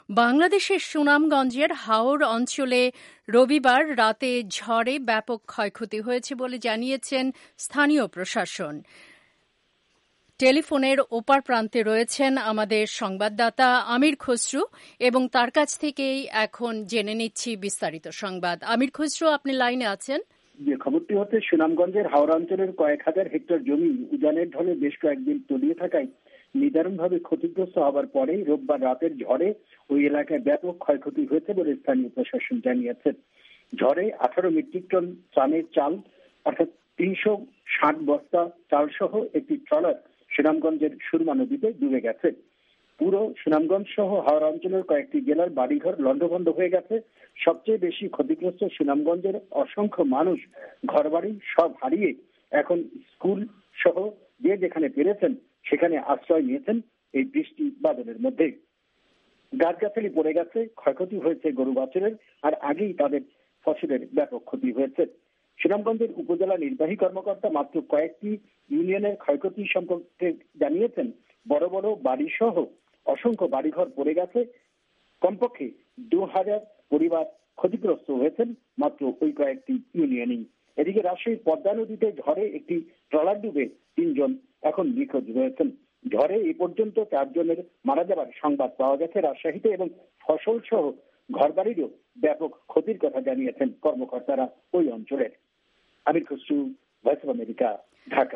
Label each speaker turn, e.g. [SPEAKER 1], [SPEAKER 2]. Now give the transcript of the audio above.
[SPEAKER 1] বাংলাদেশের সুনামগঞ্জের হাওর অঞ্চলে রবিবার রাতে ঝড়ে ব্যাপক ক্ষয়ক্ষতি হয়েছে বলে জানিয়েছেন স্থানীয় প্রশাসন। টেলিফোনের ওপার প্রান্তে রয়েছেন আমাদের সংবাদদাতা আমির খসরু এবং তার কাছ থেকেই এখন জেনে নিচ্ছি বিস্তারিত সংবাদ। আমির খসরু, আপনি লাইনে আছেন?
[SPEAKER 2] যে খবরটি হচ্ছে, সুনামগঞ্জের হাওড় অঞ্চলের কয়েক হাজার হেক্টর জমি উজানের ঢলে বেশ কয়েকদিন তলিয়ে থাকায় নিদারুণভাবে ক্ষতিগ্রস্ত হওয়ার পরেই রোববার রাতের ঝড়ে ওই এলাকায় ব্যাপক ক্ষয়ক্ষতি হয়েছে বলে স্থানীয় প্রশাসন জানিয়েছে। ঝড়ে 18 মেট্রিক টন ত্রাণের চাল অর্থাৎ 360 বস্তা চাল সহ একটি ট্রলার সুনামগঞ্জের সুরমা নদীতে ডুবে গেছে। পুরো সুনামগঞ্জ সহ হাওড়া অঞ্চলের কয়েকটি জেলার বাড়িঘর লন্ডভন্ড হয়ে গেছে। সবচেয়ে বেশি ক্ষতিগ্রস্ত সুনামগঞ্জের অসংখ্য মানুষ ঘরবাড়ি সব হারিয়ে এখন স্কুল সহ যে যেখানে পেরেছেন সেখানে আশ্রয় নিয়েছেন এই বৃষ্টি বাদলের মধ্যে। গাছগাছালি পড়ে গেছে, ক্ষয়ক্ষতি হয়েছে গরু বাছুরের, আর আগেই তাদের ফসলের ব্যাপক ক্ষতি হয়েছে। সুনামগঞ্জের উপজেলা নির্বাহী কর্মকর্তা মাত্র কয়েকটি ইউনিয়নের ক্ষয়ক্ষতি সম্পর্কে জানিয়েছেন, বড় বড় বাড়ি সহ অসংখ্য বাড়িঘর পড়ে গেছে। কমপক্ষে 2000 পরিবার ক্ষতিগ্রস্ত হয়েছেন মাত্র ওই কয়েকটি ইউনিয়নেই। এদিকে রাজশাহীর পদ্মা নদীতে ঝড়ে একটি ট্রলার ডুবে 3 জন এখন নিখোঁজ রয়েছেন। ঝড়ে এ পর্যন্ত 4 জনের মারা যাবার সংবাদ পাওয়া গেছে রাজশাহীতে, এবং ফসল সহ ঘরবাড়িরও ব্যাপক ক্ষতির কথা জানিয়েছেন কর্মকর্তারা ওই অঞ্চলের। Amir Khasru, voice of America, Dhaka.